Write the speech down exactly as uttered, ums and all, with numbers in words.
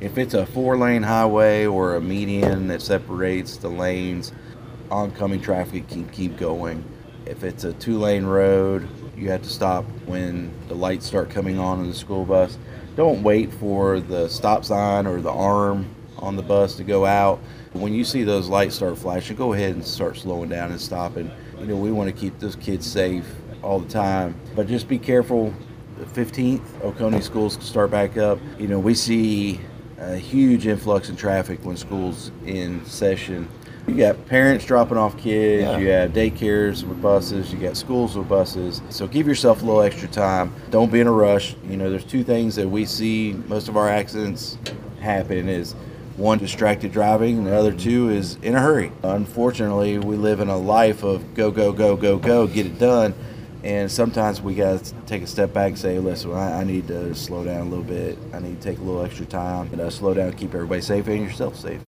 If it's a four-lane highway or a median that separates the lanes, oncoming traffic can keep going. If it's a two-lane road, you have to stop when the lights start coming on in the school bus. Don't wait for the stop sign or the arm on the bus to go out. When you see those lights start flashing, go ahead and start slowing down and stopping. You know, we want to keep those kids safe all the time, but just be careful. The fifteenth, Oconee schools start back up. You know, we see a huge influx in traffic when school's in session. You got parents dropping off kids, Yeah. you have daycares with buses, you got schools with buses. So give yourself a little extra time. Don't be in a rush. You know, there's two things that we see most of our accidents happen is one, distracted driving, and the other two is in a hurry. Unfortunately, we live in a life of go, go, go, go, go, get it done. And sometimes we got to take a step back and say, listen, I, I need to slow down a little bit. I need to take a little extra time and uh, slow down, keep everybody safe and yourself safe.